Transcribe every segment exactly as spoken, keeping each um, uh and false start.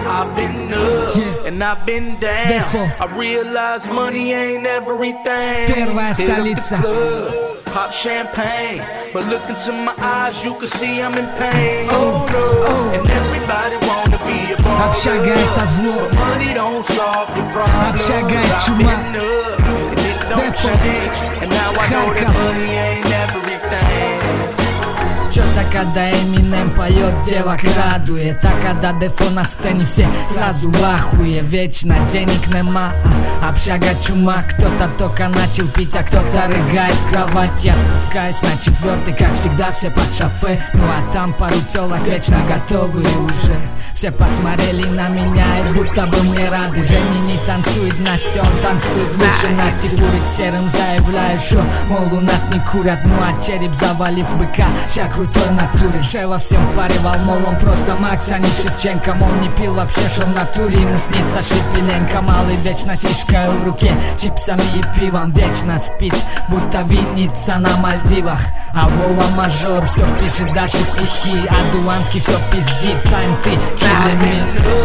I've been up yeah. and I've been down. Defo. I realize money ain't everything. Первая столица. Pop champagne, but look into my eyes, you can see I'm in pain. Oh no, oh. And everybody wanna be a baller. Общага это зло. But money don't solve the problem. Общага чума. And it don't change. And now I know that money ain't everything. Чё-то когда Эминем поет, девок радует. А когда Дефо на сцене, все сразу в ахуе. Вечно денег нема, а общага чума. Кто-то только начал пить, а кто-то рыгает с кровати. Я спускаюсь на четвертый, как всегда, все под шофе. Ну а там пару тёлок вечно готовые уже. Все посмотрели на меня и будто бы мне рады. Женя не танцует, Настя, он танцует лучше Насти. Фурик серым заявляет, что, мол, у нас не курят. Ну а череп завалив быка, ща крутой натуре. Шева всем паривал, мол, он просто Макс, а не Шевченко. Мол, не пил вообще, шо в натуре, ему снится Шепеленко. Малый вечно сишкой в руке, чипсами и пивом вечно спит, будто винится на Мальдивах. А Вова мажор все пишет дальше стихи, а Дуанский все пиздит, сам ты killing me.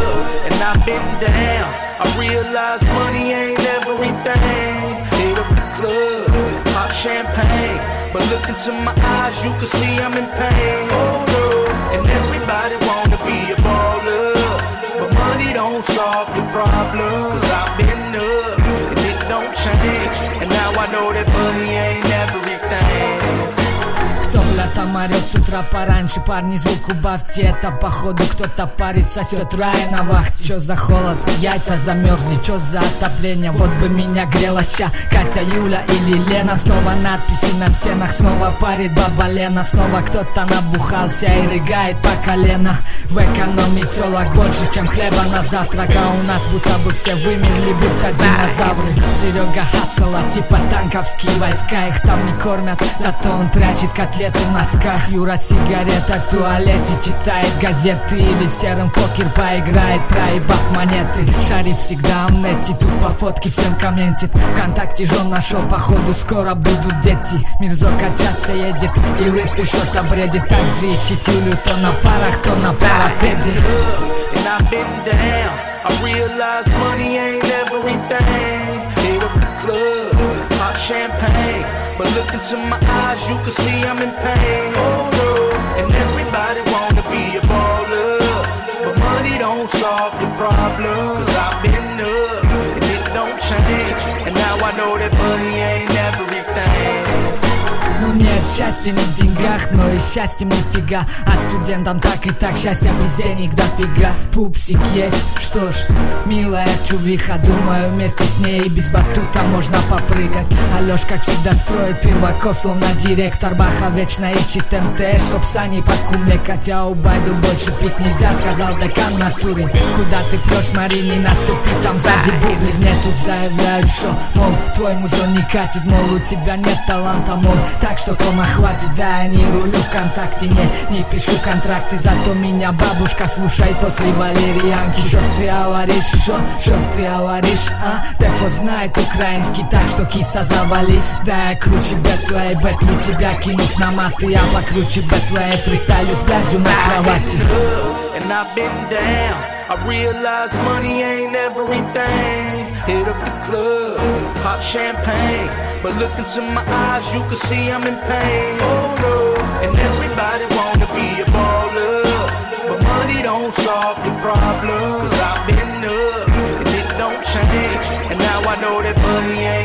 And I've been down, I realize money ain't everything. Hit up the club, pop champagne, but look into my eyes, you can see I'm in pain. Oh no, and everybody wanna be a baller, but money don't solve the problem. Cause I've been up, and it don't change. And now I know that money ain't everything. Кто, бля, там орёт с утра пораньше? Парни, звук убавьте, это походу кто-то парит, сосёт рай на вахте. Чё за холод? Яйца замёрзли, чё за отопление? Вот бы меня грела ща Катя, Юля или Лена. Снова надписи на стенах, снова парит баба Лена. Снова кто-то набухался и рыгает по колено. В экономии тёлок больше, чем хлеба на завтрак. А у нас будто бы все вымерли, будто динозавры. Серега Хацела, типа танковские войска. Их там не кормят, зато он прячет котлеты в носках. Юра сигаретой в туалете читает газеты. Или серым в покер поиграет, проебав монеты. Шариф всегда в нете, тут по фотке всем комментит. Вконтакте жен нашел, походу скоро будут дети. Мирзо качаться едет и лысый что-то бредит. Так же ищет Юлю то на парах, то на парапеде. And I've been down, I realize money ain't everything. Hit up the club, pop champagne, but look into my eyes, you can see I'm in pain. Oh no, and everybody wanna be a baller, but money don't solve the problem. Cause I've been up, and it don't change. And now I know that money ain't everything. Ну нет, счастье не в деньгах, но и счастьем нифига. А студентам так и так счастье без денег дофига. Пупсик есть, что ж, милая чувиха. Думаю, вместе с ней и без батута можно попрыгать. Алёш, как всегда, строит перваков, словно директор. Баха вечно ищет эм тэ эс, чтоб сани покумекать. А у Байду больше пить нельзя, сказал декан в натуре. Куда ты прёшь, смотри, не наступи, там сзади бубны. Мне тут заявляют, что, мол, твой музон не катит, мол, у тебя нет таланта, мол, так что кома хватит, да, я не рулю ВКонтакте, не, не пишу контракты. Зато меня бабушка слушает после валерьянки. Шо ты говоришь, шо, шо ты говоришь, а? Дефо знает украинский, так что киса завались. Да, я круче бетла и бетлю тебя, кинув на маты. Я покруче бетла и фристайлю с блядью на кровати. And I've been down, I realize money ain't everything. Hit up the club, pop champagne, but look into my eyes, you can see I'm in pain. Oh no, and everybody wanna be a baller, but money don't solve the problem. Cause I've been up, and it don't change. And now I know that money ain't